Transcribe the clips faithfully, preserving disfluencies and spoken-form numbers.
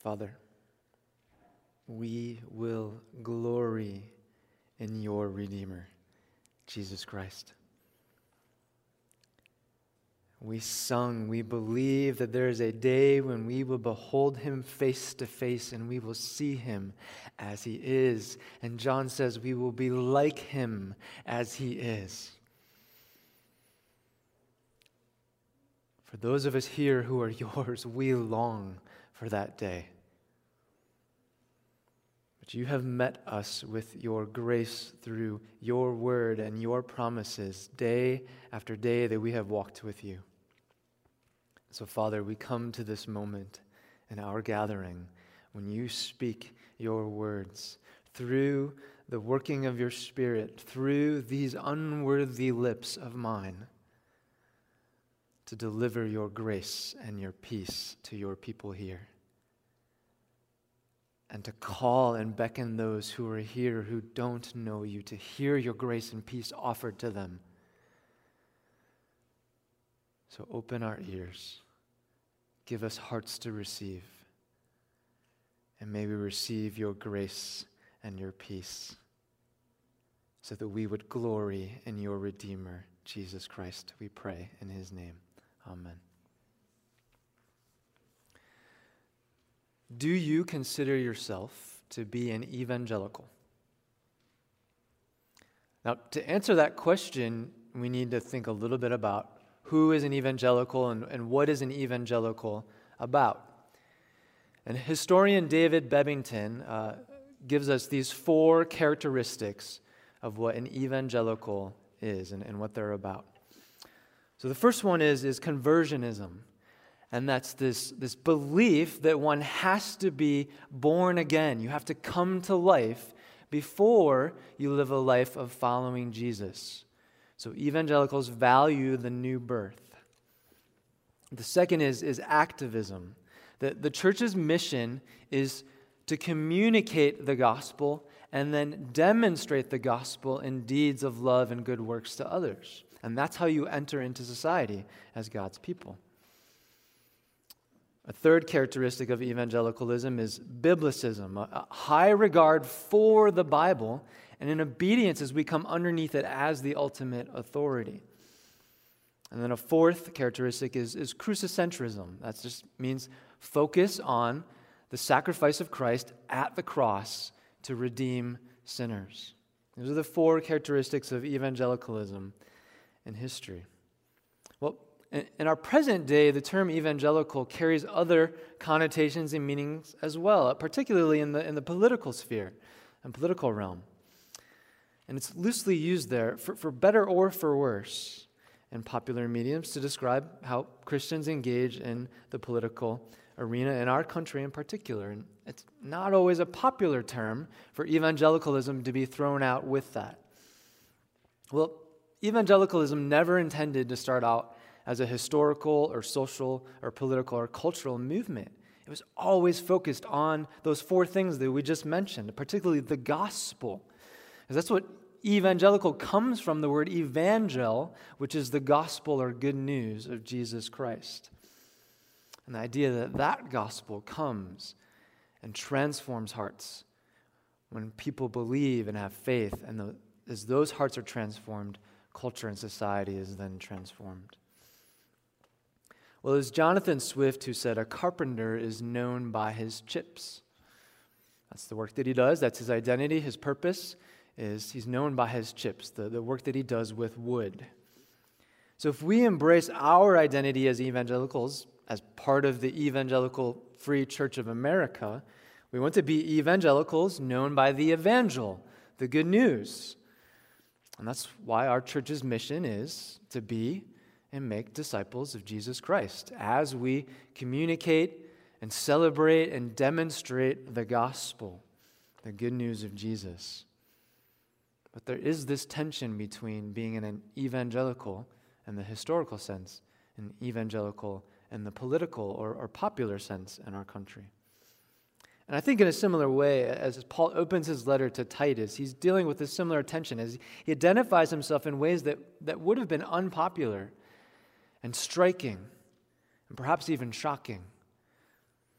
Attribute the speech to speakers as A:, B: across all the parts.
A: Father, we will glory in your Redeemer, Jesus Christ. We sung, we believe that there is a day when we will behold him face to face and we will see him as he is. And John says we will be like him as he is. For those of us here who are yours, we long for that day. But you have met us with your grace through your word and your promises day after day that we have walked with you. So, Father, we come to this moment in our gathering when you speak your words through the working of your Spirit, through these unworthy lips of mine, to deliver your grace and your peace to your people here, and to call and beckon those who are here who don't know you to hear your grace and peace offered to them. So open our ears, give us hearts to receive, and may we receive your grace and your peace so that we would glory in your Redeemer, Jesus Christ. We pray in his name. Amen. Do you consider yourself to be an evangelical? Now, to answer that question, we need to think a little bit about who is an evangelical and, and what is an evangelical about. And historian David Bebbington uh, gives us these four characteristics of what an evangelical is and, and what they're about. So the first one is, is conversionism. And that's this, this belief that one has to be born again. You have to come to life before you live a life of following Jesus. So evangelicals value the new birth. The second is, is activism. The, the church's mission is to communicate the gospel and then demonstrate the gospel in deeds of love and good works to others. And that's how you enter into society as God's people. A third characteristic of evangelicalism is biblicism, a high regard for the Bible, and in obedience as we come underneath it as the ultimate authority. And then a fourth characteristic is, is crucicentrism. That just means focus on the sacrifice of Christ at the cross to redeem sinners. Those are the four characteristics of evangelicalism in history. Well, in our present day, the term evangelical carries other connotations and meanings as well, particularly in the in the political sphere and political realm. And it's loosely used there for, for better or for worse in popular mediums to describe how Christians engage in the political arena in our country in particular. And it's not always a popular term for evangelicalism to be thrown out with that. Well, evangelicalism never intended to start out as a historical or social or political or cultural movement. It was always focused on those four things that we just mentioned, particularly the gospel. Because that's what evangelical comes from, the word evangel, which is the gospel or good news of Jesus Christ. And the idea that that gospel comes and transforms hearts when people believe and have faith, and the, as those hearts are transformed, culture and society is then transformed. Well, as Jonathan Swift, who said, a carpenter is known by his chips. That's the work that he does. That's his identity. His purpose is he's known by his chips, the, the work that he does with wood. So if we embrace our identity as evangelicals, as part of the Evangelical Free Church of America, we want to be evangelicals known by the evangel, the good news. And that's why our church's mission is to be and make disciples of Jesus Christ as we communicate and celebrate and demonstrate the gospel, the good news of Jesus. But there is this tension between being an evangelical in the historical sense and evangelical in the political or, or popular sense in our country. And I think in a similar way, as Paul opens his letter to Titus, he's dealing with a similar tension as he identifies himself in ways that, that would have been unpopular and striking, and perhaps even shocking.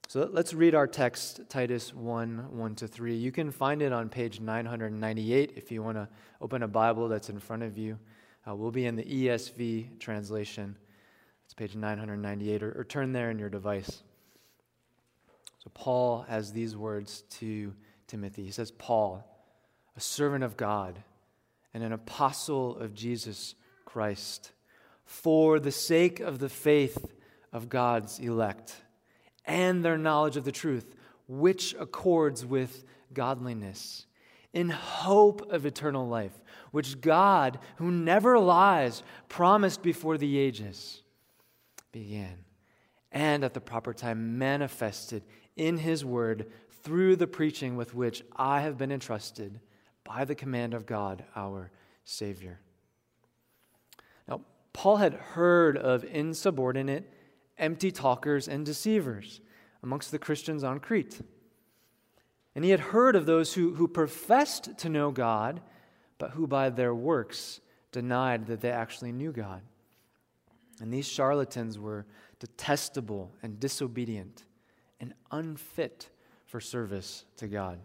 A: So let's read our text, Titus one, one to three. You can find it on page nine ninety-eight if you want to open a Bible that's in front of you. Uh, we'll be in the E S V translation. It's page nine ninety-eight, or, or turn there in your device. So Paul has these words to Timothy. He says, Paul, a servant of God and an apostle of Jesus Christ, for the sake of the faith of God's elect and their knowledge of the truth, which accords with godliness, in hope of eternal life, which God, who never lies, promised before the ages began, and at the proper time manifested in his word through the preaching with which I have been entrusted by the command of God, our Savior. Now, Paul had heard of insubordinate, empty talkers and deceivers amongst the Christians on Crete. And he had heard of those who, who professed to know God, but who by their works denied that they actually knew God. And these charlatans were detestable and disobedient and unfit for service to God.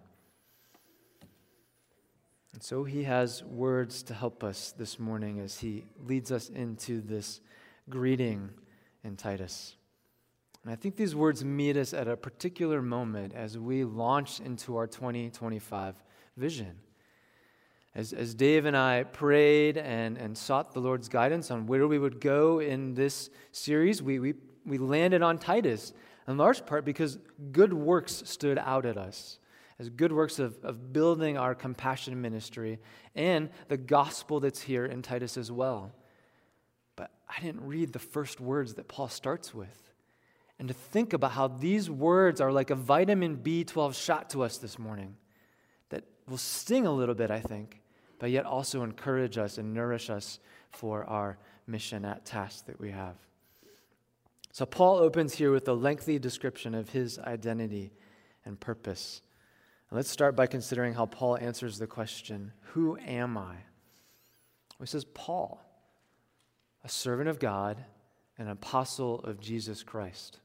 A: And so he has words to help us this morning as he leads us into this greeting in Titus. And I think these words meet us at a particular moment as we launch into our twenty twenty-five vision. As, as Dave and I prayed and, and sought the Lord's guidance on where we would go in this series, we, we, we landed on Titus, in large part because good works stood out at us, as good works of, of building our compassion ministry and the gospel that's here in Titus as well. But I didn't read the first words that Paul starts with. And to think about how these words are like a vitamin B twelve shot to us this morning that will sting a little bit, I think, but yet also encourage us and nourish us for our mission at task that we have. So Paul opens here with a lengthy description of his identity and purpose. And let's start by considering how Paul answers the question, who am I? Well, he says, Paul, a servant of God, an apostle of Jesus Christ.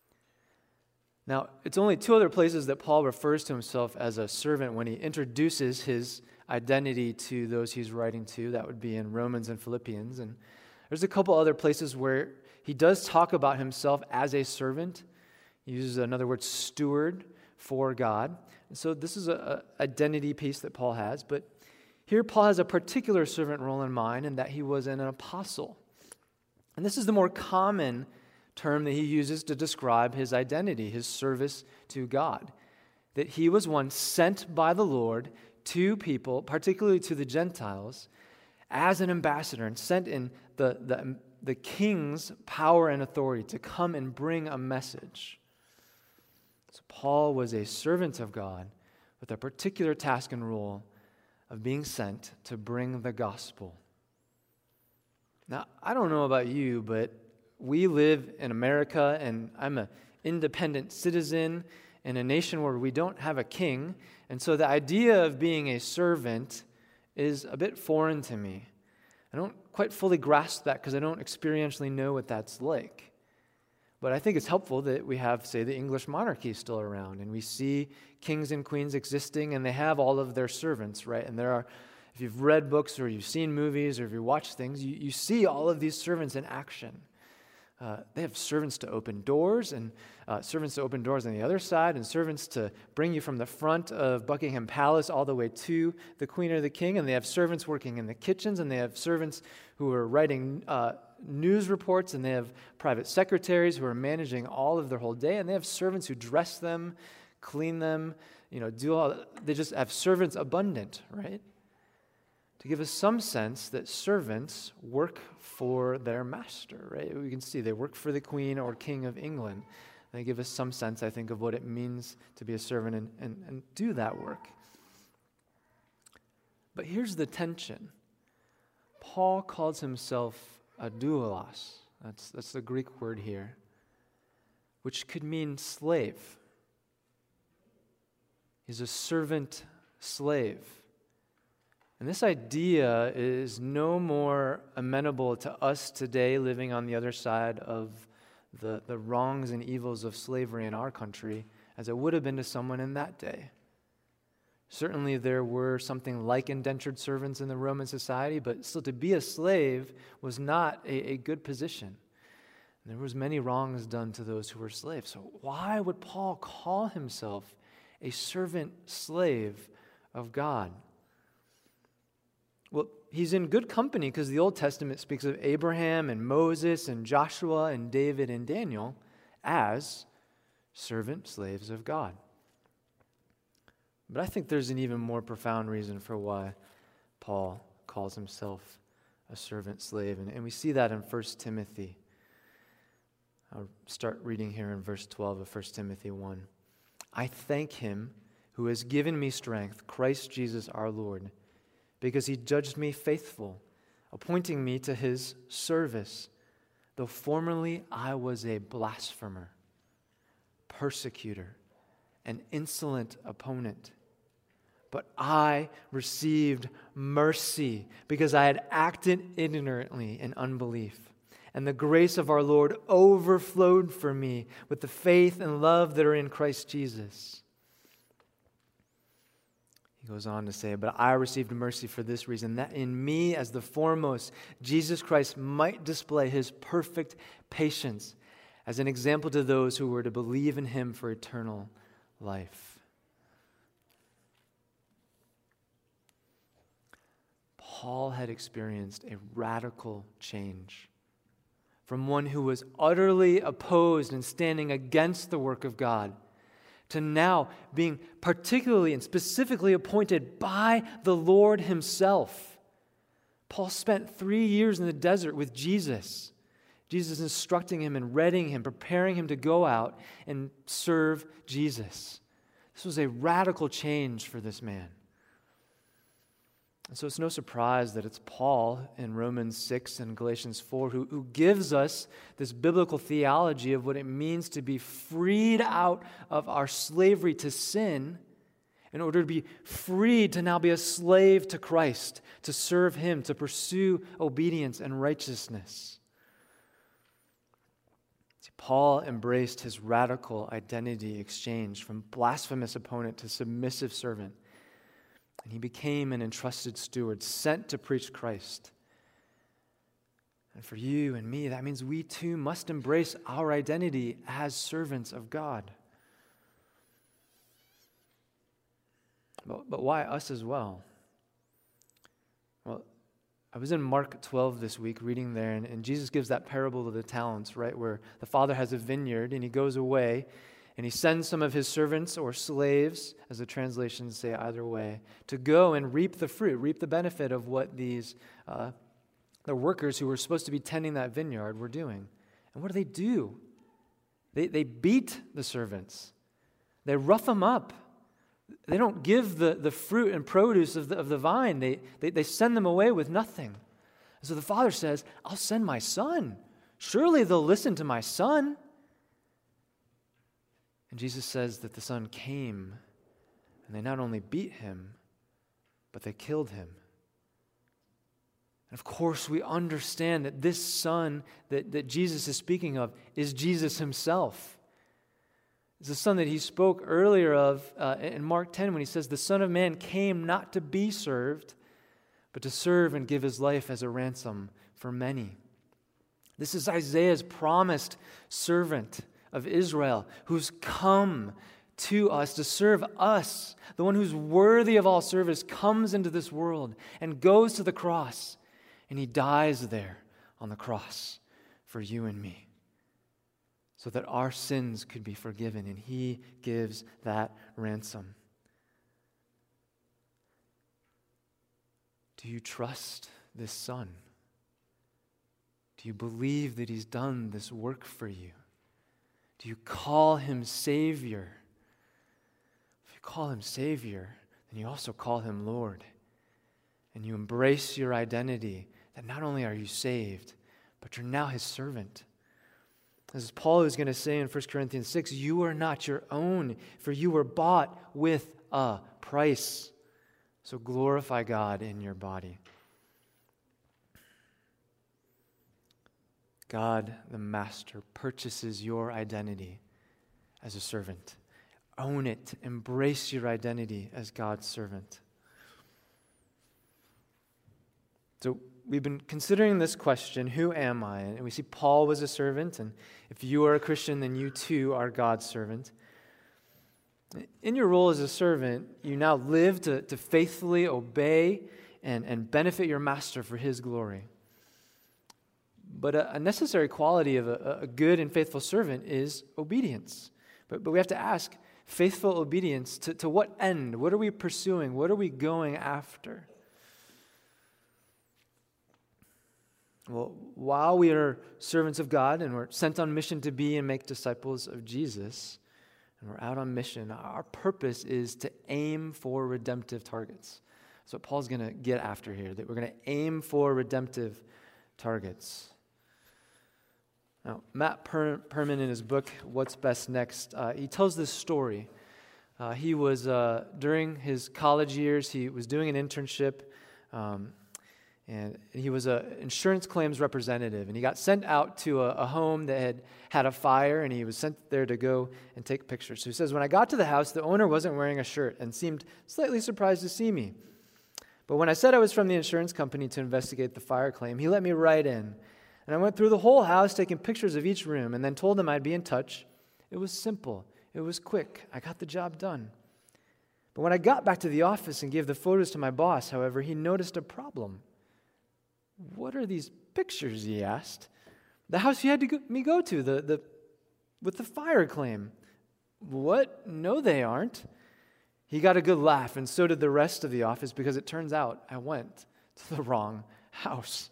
A: Now, it's only two other places that Paul refers to himself as a servant when he introduces his identity to those he's writing to. That would be in Romans and Philippians. And there's a couple other places where he does talk about himself as a servant. He uses another word, steward, for God. And so this is an identity piece that Paul has. But here Paul has a particular servant role in mind, in that he was an apostle. And this is the more common term that he uses to describe his identity, his service to God. That he was one sent by the Lord to people, particularly to the Gentiles, as an ambassador and sent in the, the, the king's power and authority to come and bring a message. So Paul was a servant of God with a particular task and role of being sent to bring the gospel. Now, I don't know about you, but we live in America, and I'm an independent citizen in a nation where we don't have a king, and so the idea of being a servant is a bit foreign to me. I don't quite fully grasp that because I don't experientially know what that's like. But I think it's helpful that we have, say, the English monarchy still around, and we see kings and queens existing, and they have all of their servants, right? And there are, if you've read books or you've seen movies or if you watch things, you, you see all of these servants in action. Uh, they have servants to open doors, and uh, servants to open doors on the other side, and servants to bring you from the front of Buckingham Palace all the way to the Queen or the King, and they have servants working in the kitchens, and they have servants who are writing uh, news reports, and they have private secretaries who are managing all of their whole day, and they have servants who dress them, clean them, you know, do all. They just have servants abundant, right? To give us some sense that servants work for their master, right? We can see they work for the Queen or King of England. They give us some sense, I think, of what it means to be a servant and, and, and do that work. But here's the tension. Paul calls himself a doulos. That's, that's the Greek word here, which could mean slave. He's a servant slave. And this idea is no more amenable to us today living on the other side of the, the wrongs and evils of slavery in our country as it would have been to someone in that day. Certainly there were something like indentured servants in the Roman society, but still to be a slave was not a, a good position. And there was many wrongs done to those who were slaves. So why would Paul call himself a servant slave of God? Well, he's in good company because the Old Testament speaks of Abraham and Moses and Joshua and David and Daniel as servant slaves of God. But I think there's an even more profound reason for why Paul calls himself a servant slave. And, and we see that in First Timothy. I'll start reading here in verse twelve of First Timothy one. I thank him who has given me strength, Christ Jesus our Lord, because he judged me faithful, appointing me to his service, though formerly I was a blasphemer, persecutor, an insolent opponent. But I received mercy because I had acted ignorantly in unbelief. And the grace of our Lord overflowed for me with the faith and love that are in Christ Jesus. He goes on to say, but I received mercy for this reason, that in me as the foremost, Jesus Christ might display his perfect patience as an example to those who were to believe in him for eternal life. Paul had experienced a radical change from one who was utterly opposed and standing against the work of God to now being particularly and specifically appointed by the Lord himself. Paul spent three years in the desert with Jesus. Jesus instructing him and readying him, preparing him to go out and serve Jesus. This was a radical change for this man. And so it's no surprise that it's Paul in Romans six and Galatians four who, who gives us this biblical theology of what it means to be freed out of our slavery to sin in order to be freed to now be a slave to Christ, to serve him, to pursue obedience and righteousness. See, Paul embraced his radical identity exchange from blasphemous opponent to submissive servant. And he became an entrusted steward, sent to preach Christ. And for you and me, that means we too must embrace our identity as servants of God. But, but why us as well? Well, I was in Mark twelve this week reading there, and, and Jesus gives that parable of the talents, right, where the father has a vineyard and he goes away. And he sends some of his servants or slaves, as the translations say either way, to go and reap the fruit, reap the benefit of what these uh, the workers who were supposed to be tending that vineyard were doing. And what do they do? They, they beat the servants. They rough them up. They don't give the, the fruit and produce of the, of the vine. They, they, they send them away with nothing. And so the father says, I'll send my son. Surely they'll listen to my son. And Jesus says that the son came, and they not only beat him, but they killed him. And of course, we understand that this son that, that Jesus is speaking of is Jesus himself. It's the son that he spoke earlier of uh, in Mark ten when he says, the Son of Man came not to be served, but to serve and give his life as a ransom for many. This is Isaiah's promised servant of Israel, who's come to us to serve us. The one who's worthy of all service comes into this world and goes to the cross, and he dies there on the cross for you and me so that our sins could be forgiven, and he gives that ransom. Do you trust this son? Do you believe that he's done this work for you? Do you call him Savior? If you call him Savior, then you also call him Lord. And you embrace your identity that not only are you saved, but you're now his servant. As Paul is going to say in First Corinthians six, you are not your own, for you were bought with a price. So glorify God in your body. God, the Master, purchases your identity as a servant. Own it. Embrace your identity as God's servant. So we've been considering this question, who am I? And we see Paul was a servant, and if you are a Christian, then you too are God's servant. In your role as a servant, you now live to, to faithfully obey and, and benefit your master for his glory. But a, a necessary quality of a, a good and faithful servant is obedience. But, but we have to ask, faithful obedience to, to what end? What are we pursuing? What are we going after? Well, while we are servants of God and we're sent on mission to be and make disciples of Jesus, and we're out on mission, our purpose is to aim for redemptive targets. That's what Paul's going to get after here, that we're going to aim for redemptive targets. Now, Matt per- Perman, in his book, What's Best Next, uh, he tells this story. Uh, he was, uh, during his college years, he was doing an internship, um, and he was an insurance claims representative, and he got sent out to a, a home that had had a fire, and he was sent there to go and take pictures. So he says, when I got to the house, the owner wasn't wearing a shirt and seemed slightly surprised to see me. But when I said I was from the insurance company to investigate the fire claim, he let me right in. And I went through the whole house taking pictures of each room and then told him I'd be in touch. It was simple. It was quick. I got the job done. But when I got back to the office and gave the photos to my boss, however, he noticed a problem. What are these pictures, he asked. The house you had to go, me go to, the, the with the fire claim. What? No, they aren't. He got a good laugh, and so did the rest of the office, because it turns out I went to the wrong house.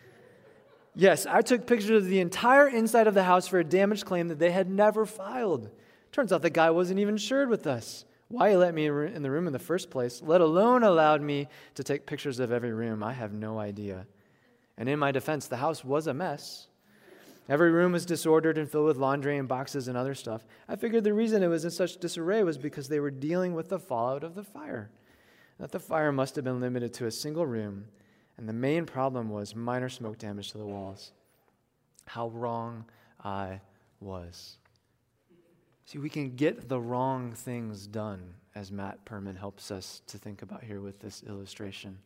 A: Yes, I took pictures of the entire inside of the house for a damage claim that they had never filed. Turns out the guy wasn't even insured with us. Why he let me in the room in the first place, let alone allowed me to take pictures of every room, I have no idea. And in my defense, the house was a mess. Every room was disordered and filled with laundry and boxes and other stuff. I figured the reason it was in such disarray was because they were dealing with the fallout of the fire. That the fire must have been limited to a single room, and the main problem was minor smoke damage to the walls. How wrong I was. See, we can get the wrong things done, as Matt Perman helps us to think about here with this illustration.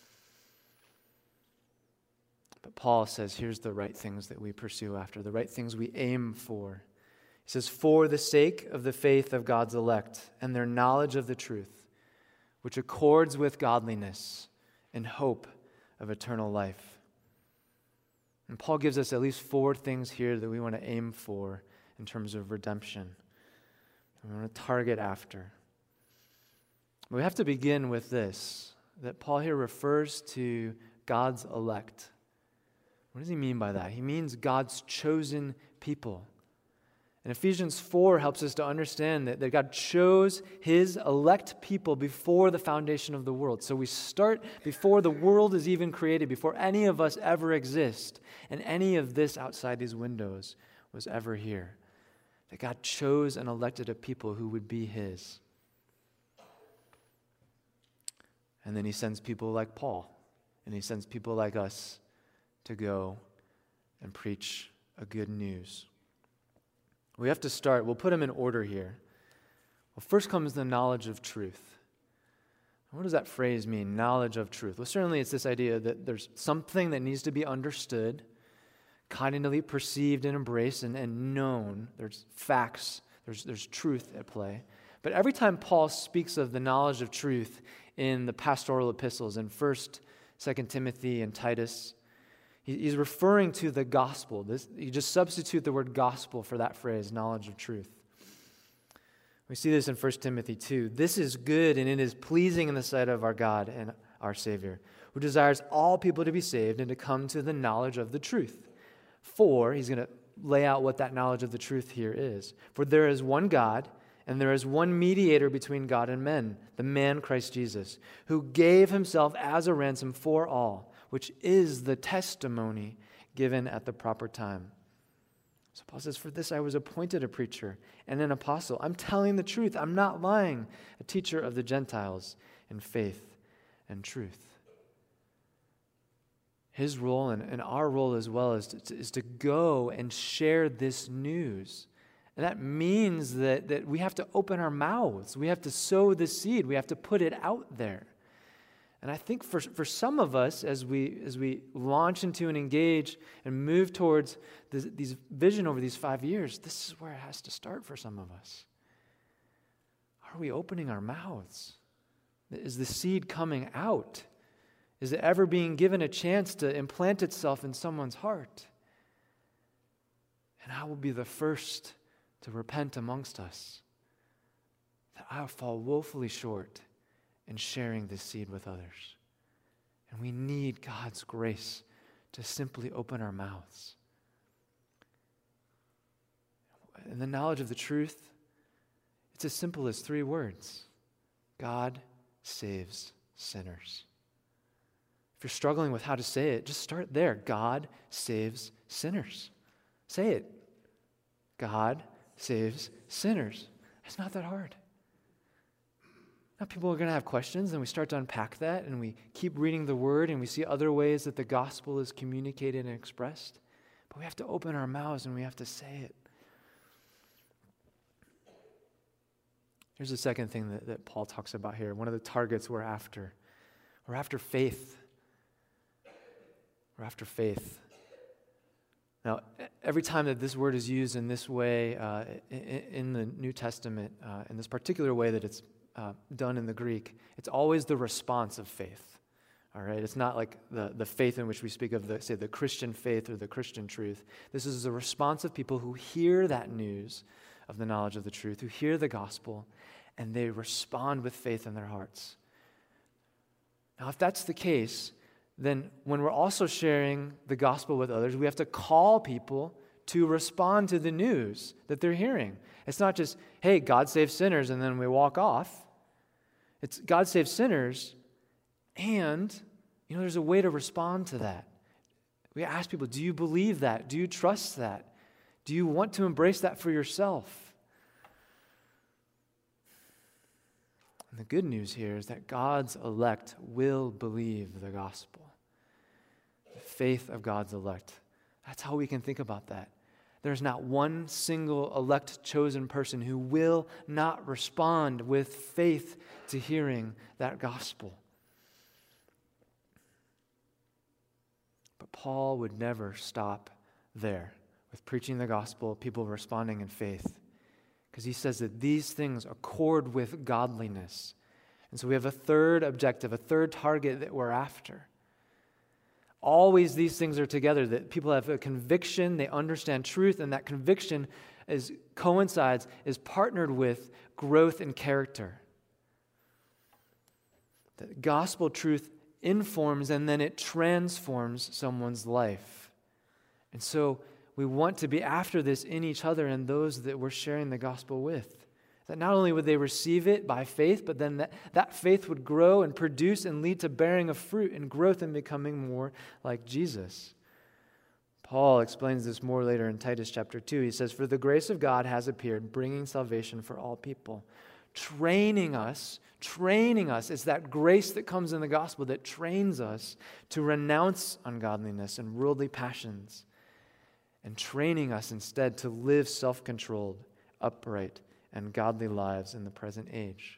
A: But Paul says, here's the right things that we pursue after, the right things we aim for. He says, for the sake of the faith of God's elect and their knowledge of the truth, which accords with godliness and hope of eternal life. And Paul gives us at least four things here that we want to aim for in terms of redemption. We want to target after. We have to begin with this, that Paul here refers to God's elect. What does he mean by that? He means God's chosen people. And Ephesians four helps us to understand that, that God chose his elect people before the foundation of the world. So we start before the world is even created, before any of us ever exist, and any of this outside these windows was ever here. That God chose and elected a people who would be his. And then he sends people like Paul, and he sends people like us to go and preach a good news. We have to start, we'll put them in order here. Well, first comes the knowledge of truth. What does that phrase mean, knowledge of truth? Well, certainly it's this idea that there's something that needs to be understood, cognitively perceived and embraced and, and known. There's facts, there's, there's truth at play. But every time Paul speaks of the knowledge of truth in the pastoral epistles, in First, Second Timothy, and Titus, he's referring to the gospel. This, you just substitute the word gospel for that phrase, knowledge of truth. We see this in First Timothy two. This is good and it is pleasing in the sight of our God and our Savior, who desires all people to be saved and to come to the knowledge of the truth. For, he's going to lay out what that knowledge of the truth here is. For there is one God, and there is one mediator between God and men, the man Christ Jesus, who gave himself as a ransom for all, which is the testimony given at the proper time. So Paul says, for this I was appointed a preacher and an apostle. I'm telling the truth. I'm not lying. A teacher of the Gentiles in faith and truth. his role and, and our role as well is to, is to go and share this news. And that means that, that we have to open our mouths. We have to sow the seed. We have to put it out there. And I think for, for some of us, as we as we launch into and engage and move towards this, these vision over these five years, this is where it has to start for some of us. Are we opening our mouths? Is the seed coming out? Is it ever being given a chance to implant itself in someone's heart? And I will be the first to repent amongst us that I fall woefully short in sharing this seed with others. And we need God's grace to simply open our mouths. And the knowledge of the truth, it's as simple as three words. God saves sinners. If you're struggling with how to say it, just start there. God saves sinners. Say it. God saves sinners. It's not that hard. Now people are going to have questions, and we start to unpack that, and we keep reading the Word, and we see other ways that the gospel is communicated and expressed. But we have to open our mouths, and we have to say it. Here's the second thing that, that Paul talks about here. One of the targets we're after. We're after faith. We're after faith. Now, every time that this word is used in this way uh, in, in the New Testament, uh, in this particular way that it's uh, done in the Greek, it's always the response of faith. All right, it's not like the, the faith in which we speak of, the, say, the Christian faith or the Christian truth. This is the response of people who hear that news of the knowledge of the truth, who hear the gospel, and they respond with faith in their hearts. Now, if that's the case, then when we're also sharing the gospel with others, we have to call people to respond to the news that they're hearing. It's not just, hey, God saves sinners, and then we walk off. It's God saves sinners, and, you know, there's a way to respond to that. We ask people, do you believe that? Do you trust that? Do you want to embrace that for yourself? And the good news here is that God's elect will believe the gospel. The faith of God's elect. That's how we can think about that. There's not one single elect chosen person who will not respond with faith to hearing that gospel. But Paul would never stop there with preaching the gospel, people responding in faith. Because he says that these things accord with godliness. And so we have a third objective, a third target that we're after. Always these things are together, that people have a conviction, they understand truth, and that conviction is coincides, is partnered with growth in character. The gospel truth informs and then it transforms someone's life. And so we want to be after this in each other and those that we're sharing the gospel with. That not only would they receive it by faith, but then that, that faith would grow and produce and lead to bearing of fruit and growth and becoming more like Jesus. Paul explains this more later in Titus chapter two. He says, "For the grace of God has appeared, bringing salvation for all people." Training us, training us. It's that grace that comes in the gospel that trains us to renounce ungodliness and worldly passions, and training us instead to live self-controlled, upright, and godly lives in the present age.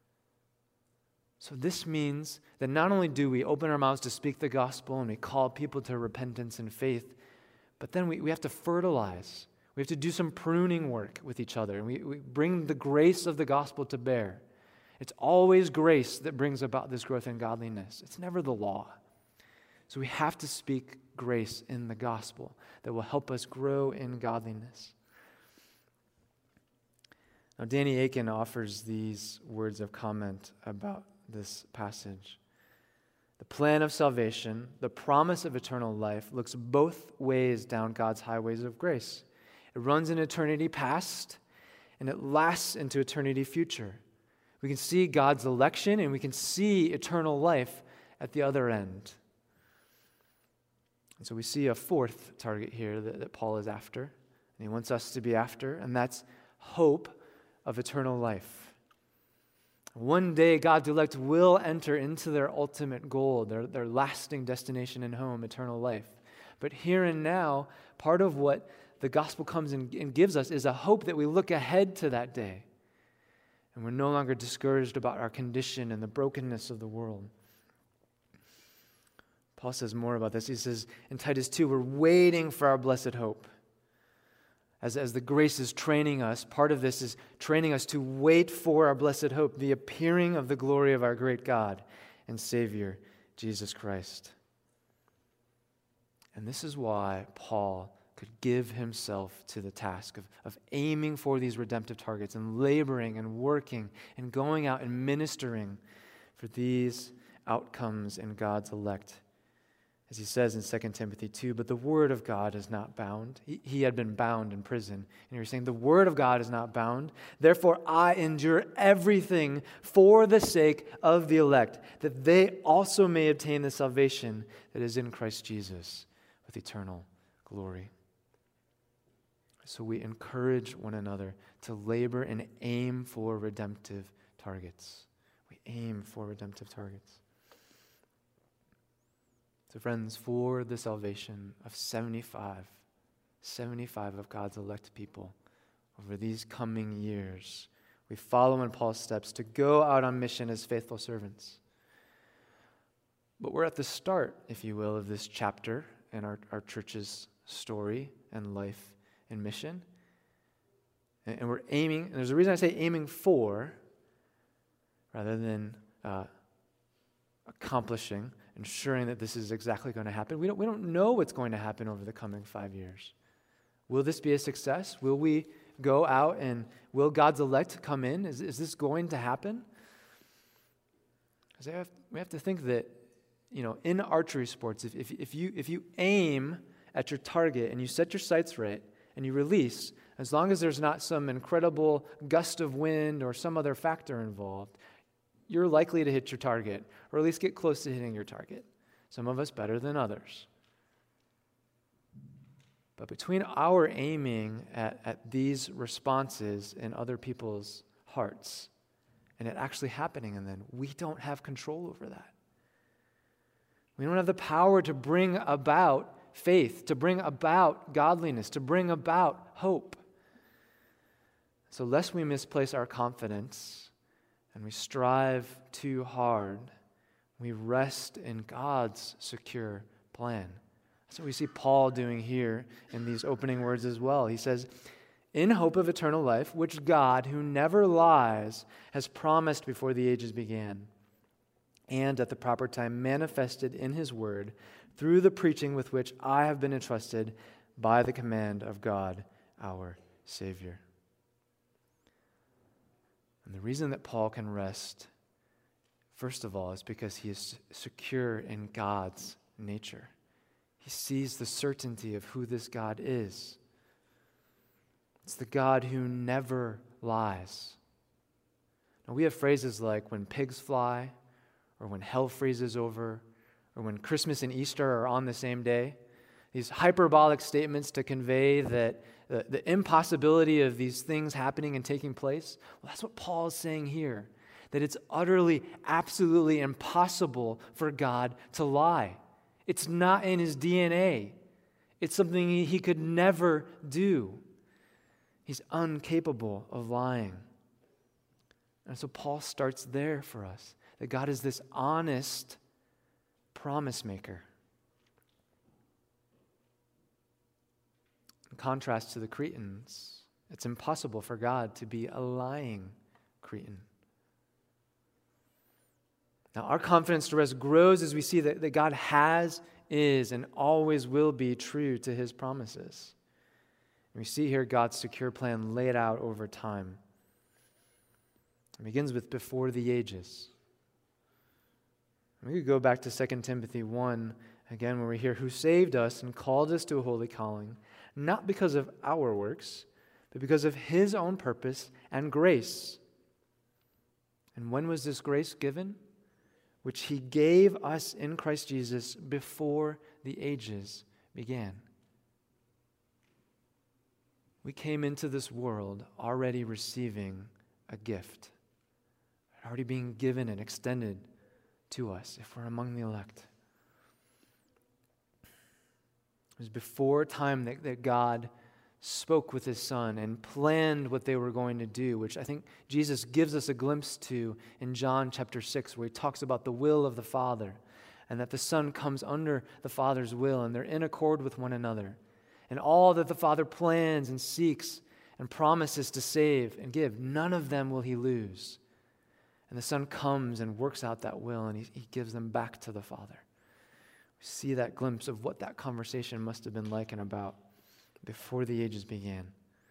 A: So this means that not only do we open our mouths to speak the gospel and we call people to repentance and faith, but then we, we have to fertilize. We have to do some pruning work with each other. And we, we bring the grace of the gospel to bear. It's always grace that brings about this growth in godliness. It's never the law. So we have to speak grace in the gospel that will help us grow in godliness. Now, Danny Akin offers these words of comment about this passage. The plan of salvation, the promise of eternal life, looks both ways down God's highways of grace. It runs in eternity past, and it lasts into eternity future. We can see God's election, and we can see eternal life at the other end. And so we see a fourth target here that, that Paul is after, and he wants us to be after, and that's hope of eternal life. One day, God's elect will enter into their ultimate goal, their, their lasting destination and home, eternal life. But here and now, part of what the gospel comes and, and gives us is a hope that we look ahead to that day. And we're no longer discouraged about our condition and the brokenness of the world. Paul says more about this. He says in Titus two, we're waiting for our blessed hope. As, as the grace is training us, part of this is training us to wait for our blessed hope, the appearing of the glory of our great God and Savior, Jesus Christ. And this is why Paul could give himself to the task of, of aiming for these redemptive targets and laboring and working and going out and ministering for these outcomes in God's elect. As he says in Second Timothy two, but the word of God is not bound. He, he had been bound in prison. And you're saying the word of God is not bound. Therefore, I endure everything for the sake of the elect, that they also may obtain the salvation that is in Christ Jesus with eternal glory. So we encourage one another to labor and aim for redemptive targets. We aim for redemptive targets. So friends, for the salvation of seventy-five, seventy-five of God's elect people over these coming years, we follow in Paul's steps to go out on mission as faithful servants. But we're at the start, if you will, of this chapter in our, our church's story and life and mission. And, and we're aiming, and there's a reason I say aiming for rather than uh, accomplishing, ensuring that this is exactly going to happen. We don't, we don't know what's going to happen over the coming five years. Will this be a success? Will we go out and will God's elect come in? Is, is this going to happen? Because have, we have to think that, you know, in archery sports, if, if, if, you, if you aim at your target and you set your sights right and you release, as long as there's not some incredible gust of wind or some other factor involved, you're likely to hit your target, or at least get close to hitting your target. Some of us better than others. But between our aiming at, at these responses in other people's hearts and it actually happening in them, we don't have control over that. We don't have the power to bring about faith, to bring about godliness, to bring about hope. So lest we misplace our confidence and we strive too hard, we rest in God's secure plan. That's what we see Paul doing here in these opening words as well. He says, in hope of eternal life, which God, who never lies, has promised before the ages began, and at the proper time manifested in his word, through the preaching with which I have been entrusted by the command of God, our Savior. And the reason that Paul can rest, first of all, is because he is secure in God's nature. He sees the certainty of who this God is. It's the God who never lies. Now, we have phrases like when pigs fly, or when hell freezes over, or when Christmas and Easter are on the same day. These hyperbolic statements to convey that the, the impossibility of these things happening and taking place. Well, that's what Paul is saying here, that it's utterly, absolutely impossible for God to lie. It's not in his D N A. It's something he, he could never do. He's incapable of lying. And so Paul starts there for us, that God is this honest promise maker. In contrast to the Cretans, it's impossible for God to be a lying Cretan. Now, our confidence to rest grows as we see that, that God has, is, and always will be true to his promises. And we see here God's secure plan laid out over time. It begins with before the ages. We could go back to Second Timothy one, again, where we hear, who saved us and called us to a holy calling, not because of our works, but because of his own purpose and grace. And when was this grace given? Which he gave us in Christ Jesus before the ages began. We came into this world already receiving a gift, already being given and extended to us if we're among the elect. It was before time that, that God spoke with his Son and planned what they were going to do, which I think Jesus gives us a glimpse to in John chapter six, where he talks about the will of the Father and that the Son comes under the Father's will and they're in accord with one another. And all that the Father plans and seeks and promises to save and give, none of them will he lose. And the Son comes and works out that will, and he, he gives them back to the Father. We see that glimpse of what that conversation must have been like and about before the ages began.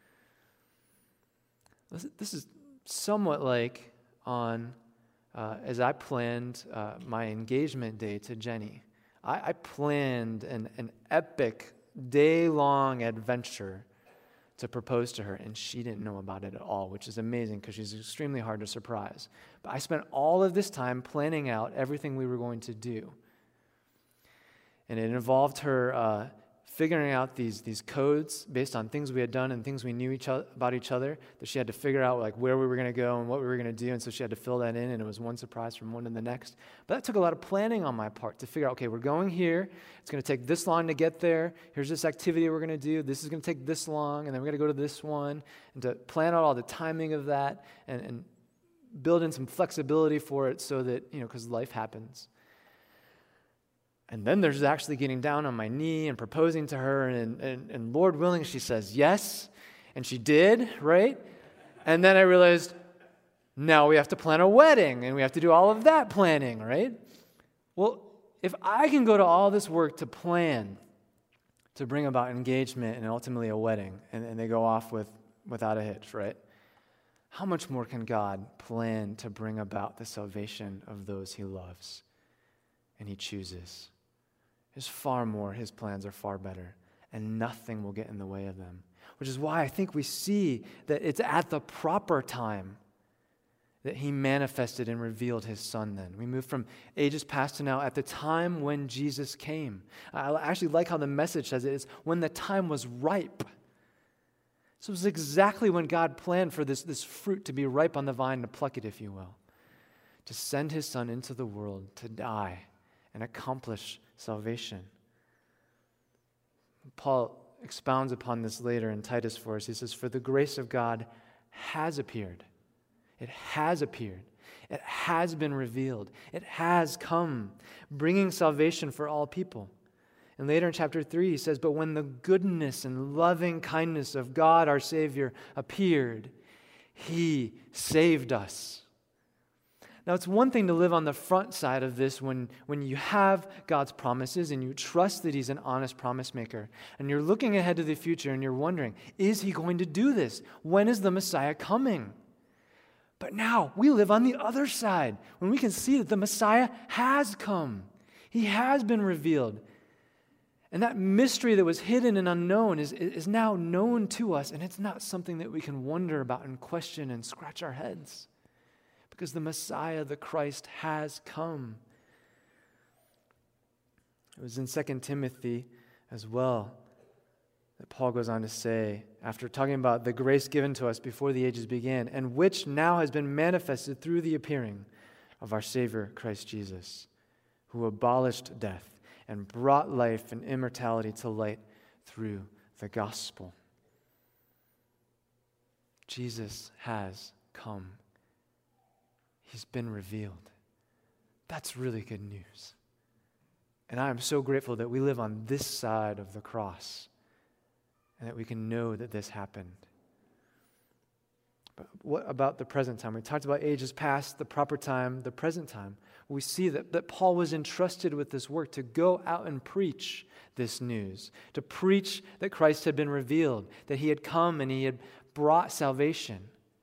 A: This, this is somewhat like on, uh, as I planned uh, my engagement day to Jenny. I, I planned an, an epic day-long adventure to propose to her, and she didn't know about it at all, which is amazing because she's extremely hard to surprise. But I spent all of this time planning out everything we were going to do. And it involved her uh, figuring out these, these codes based on things we had done and things we knew each other, about each other, that she had to figure out like where we were going to go and what we were going to do, and so she had to fill that in, and it was one surprise from one to the next. But that took a lot of planning on my part to figure out, okay, we're going here, it's going to take this long to get there, here's this activity we're going to do, this is going to take this long, and then we're going to go to this one, and to plan out all the timing of that, and, and build in some flexibility for it so that, you know, because life happens. And then there's actually getting down on my knee and proposing to her, and, and, and Lord willing, she says yes, and she did, right? And then I realized, now we have to plan a wedding, and we have to do all of that planning, right? Well, if I can go to all this work to plan, to bring about engagement and ultimately a wedding, and, and they go off with without a hitch, right? How much more can God plan to bring about the salvation of those he loves and he chooses? There's far more. His plans are far better, and nothing will get in the way of them. Which is why I think we see that it's at the proper time that he manifested and revealed his Son then. We move from ages past to now, at the time when Jesus came. I actually like how the Message says it is when the time was ripe. So it was exactly when God planned for this, this fruit to be ripe on the vine, to pluck it, if you will, to send his Son into the world to die and accomplish salvation. Paul expounds upon this later in Titus for us. He says, "For the grace of God has appeared." It has appeared. It has been revealed. It has come, bringing salvation for all people. And later in chapter three, he says, "But when the goodness and loving kindness of God our Savior appeared, he saved us." Now, it's one thing to live on the front side of this when, when you have God's promises and you trust that he's an honest promise maker. And you're looking ahead to the future and you're wondering, is he going to do this? When is the Messiah coming? But now we live on the other side when we can see that the Messiah has come. He has been revealed. And that mystery that was hidden and unknown is, is now known to us. And it's not something that we can wonder about and question and scratch our heads. Because the Messiah, the Christ, has come. It was in Second Timothy as well that Paul goes on to say, after talking about the grace given to us before the ages began, and which now has been manifested through the appearing of our Savior, Christ Jesus, who abolished death and brought life and immortality to light through the gospel. Jesus has come. He's been revealed. That's really good news. And I am so grateful that we live on this side of the cross and that we can know that this happened. But what about the present time? We talked about ages past, the proper time, the present time. We see that, that Paul was entrusted with this work to go out and preach this news, to preach that Christ had been revealed, that he had come and he had brought salvation.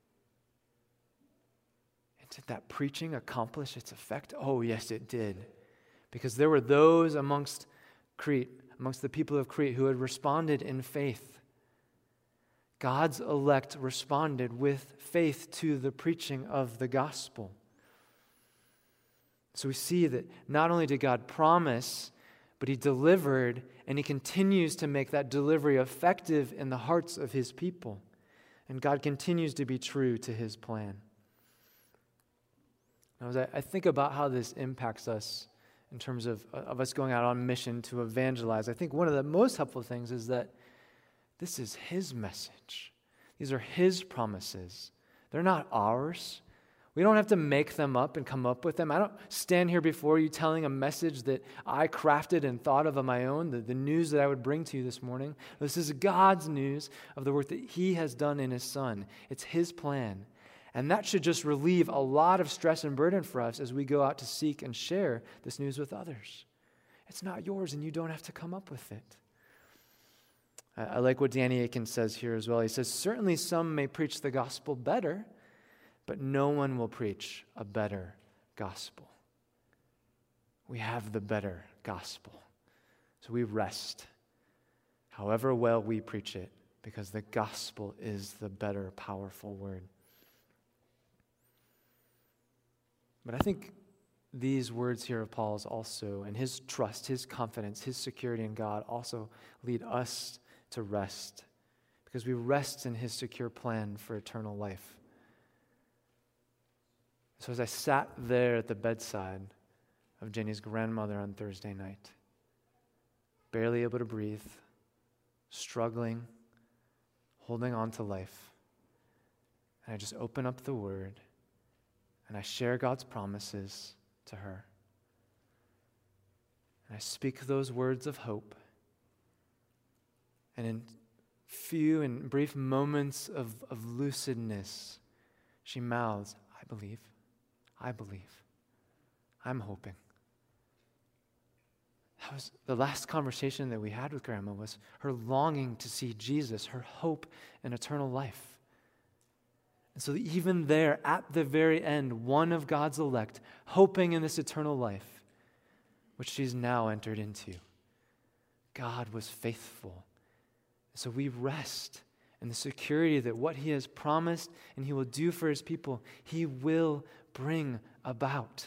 A: Did that preaching accomplish its effect? Oh, yes, it did. Because there were those amongst Crete, amongst the people of Crete, who had responded in faith. God's elect responded with faith to the preaching of the gospel. So we see that not only did God promise, but he delivered, and he continues to make that delivery effective in the hearts of his people. And God continues to be true to his plan. Now, as I, I think about how this impacts us in terms of, of us going out on mission to evangelize, I think one of the most helpful things is that this is His message. These are His promises. They're not ours. We don't have to make them up and come up with them. I don't stand here before you telling a message that I crafted and thought of on my own, the, the news that I would bring to you this morning. This is God's news of the work that He has done in His Son. It's His plan. And that should just relieve a lot of stress and burden for us as we go out to seek and share this news with others. It's not yours, and you don't have to come up with it. I, I like what Danny Akin says here as well. He says, certainly some may preach the gospel better, but no one will preach a better gospel. We have the better gospel. So we rest, however well we preach it, because the gospel is the better, powerful word. But I think these words here of Paul's also, and his trust, his confidence, his security in God also lead us to rest, because we rest in His secure plan for eternal life. So as I sat there at the bedside of Jenny's grandmother on Thursday night, barely able to breathe, struggling, holding on to life, and I just open up the Word and I share God's promises to her. And I speak those words of hope. And in few and brief moments of, of lucidness, she mouths, I believe. I believe. I'm hoping. That was the last conversation that we had with Grandma, was her longing to see Jesus, her hope in eternal life. And so even there, at the very end, one of God's elect, hoping in this eternal life, which she's now entered into. God was faithful. So we rest in the security that what He has promised and He will do for His people, He will bring about.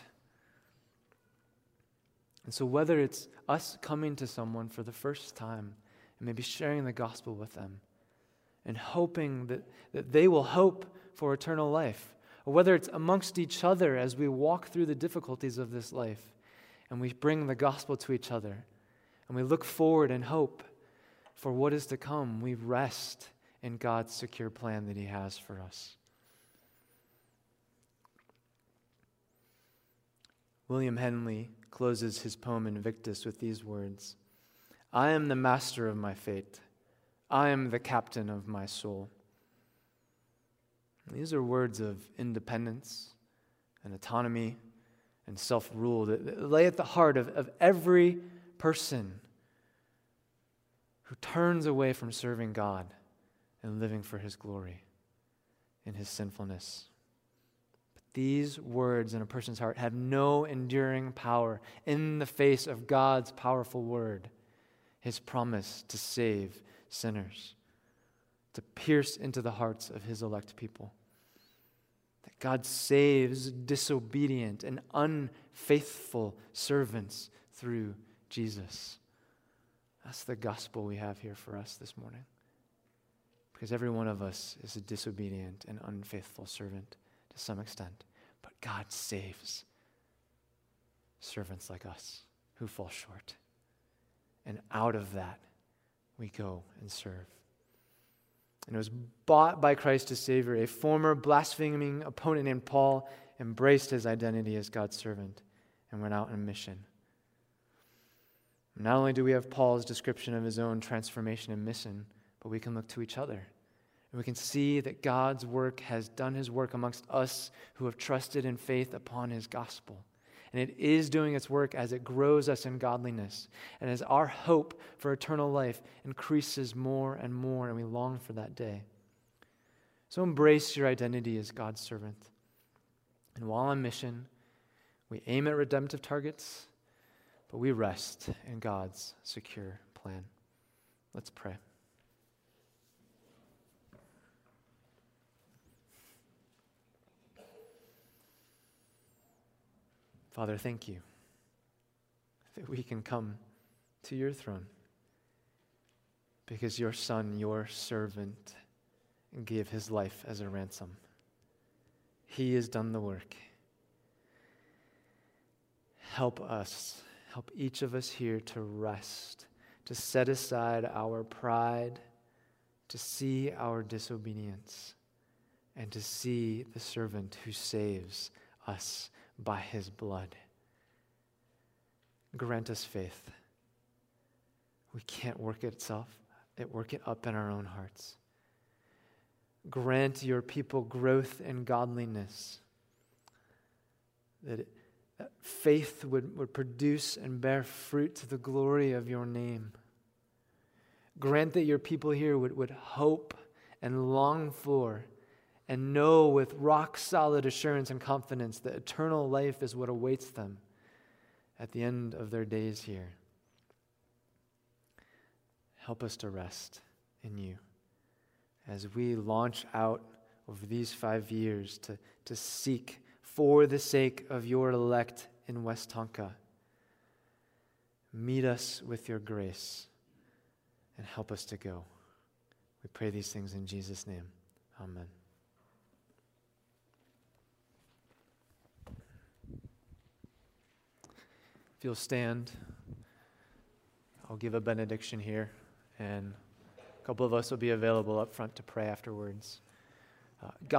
A: And so whether it's us coming to someone for the first time and maybe sharing the gospel with them and hoping that, that they will hope for eternal life, or whether it's amongst each other as we walk through the difficulties of this life and we bring the gospel to each other and we look forward and hope for what is to come, we rest in God's secure plan that He has for us. William Henley closes his poem Invictus with these words, I am the master of my fate. I am the captain of my soul. These are words of independence and autonomy and self-rule that, that lay at the heart of, of every person who turns away from serving God and living for His glory in his sinfulness. But these words in a person's heart have no enduring power in the face of God's powerful word, His promise to save sinners, to pierce into the hearts of His elect people. That God saves disobedient and unfaithful servants through Jesus. That's the gospel we have here for us this morning. Because every one of us is a disobedient and unfaithful servant to some extent. But God saves servants like us who fall short. And out of that, we go and serve. And it was bought by Christ as Savior. A former blaspheming opponent named Paul embraced his identity as God's servant and went out on mission. Not only do we have Paul's description of his own transformation and mission, but we can look to each other. And we can see that God's work has done His work amongst us who have trusted in faith upon His gospel. And it is doing its work as it grows us in godliness and as our hope for eternal life increases more and more, and we long for that day. So embrace your identity as God's servant. And while on mission, we aim at redemptive targets, but we rest in God's secure plan. Let's pray. Father, thank you that we can come to your throne because your Son, your servant, gave his life as a ransom. He has done the work. help us, help each of us here to rest, to set aside our pride, to see our disobedience, and to see the servant who saves us by his blood. Grant us faith. We can't work it itself, it work it up in our own hearts. Grant your people growth in godliness, that, it, that faith would, would produce and bear fruit to the glory of your name. Grant that your people here would, would hope and long for and know with rock-solid assurance and confidence that eternal life is what awaits them at the end of their days here. Help us to rest in you as we launch out over these five years to, to seek for the sake of your elect in Westonka. Meet us with your grace and help us to go. We pray these things in Jesus' name. Amen. If you'll stand, I'll give a benediction here, and a couple of us will be available up front to pray afterwards. Uh, God